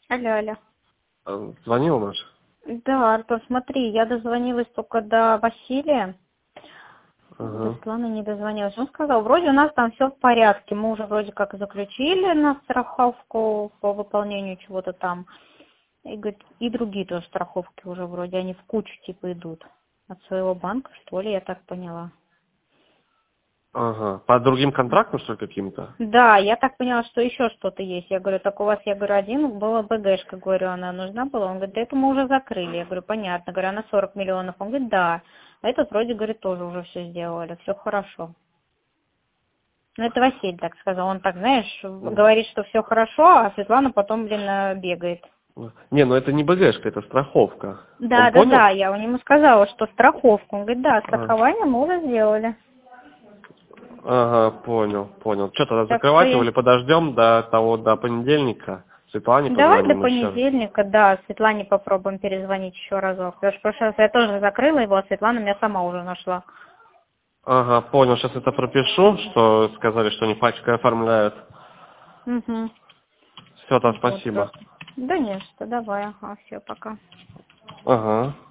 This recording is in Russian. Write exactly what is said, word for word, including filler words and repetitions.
Алло, алло. Э, Звонил наш? Да, Артур, смотри, я дозвонилась только до Василия. До Ага. Светланы не дозвонилась. Он сказал, вроде у нас там все в порядке. Мы уже вроде как заключили на страховку по выполнению чего-то там. И, говорит, и другие тоже страховки уже вроде, они в кучу типа идут. От своего банка, что ли, я так поняла. Ага. По другим контрактам, что ли, каким-то? Да, я так поняла, что еще что-то есть. Я говорю, так у вас, я говорю, один была БГшка, говорю, она нужна была. Он говорит, да это мы уже закрыли. Я говорю, понятно. Говорю, она сорок миллионов. Он говорит, да. А этот вроде, говорит, тоже уже все сделали, все хорошо. Ну, это Василий так сказал. Он так, знаешь, Ну. говорит, что все хорошо, а Светлана потом, блин, э, бегает. Не, ну это не БГшка, это страховка. Да, Он да, да, понял? я ему сказала, что страховку. Он говорит, да, А. страхование мы уже сделали. Ага, понял, понял. Что тогда Так что закрывать его я... или подождем до того, до понедельника? Светлане Давай до позвоним еще. понедельника, да, Светлане попробуем перезвонить еще разок. Потому что в прошлый раз я тоже закрыла его, а Светлана меня сама уже нашла. Ага, понял. Сейчас это пропишу, что сказали, что они пачкой оформляют. Угу. Все, там Вот спасибо. просто. Да не что, давай, ага, все, пока. Ага.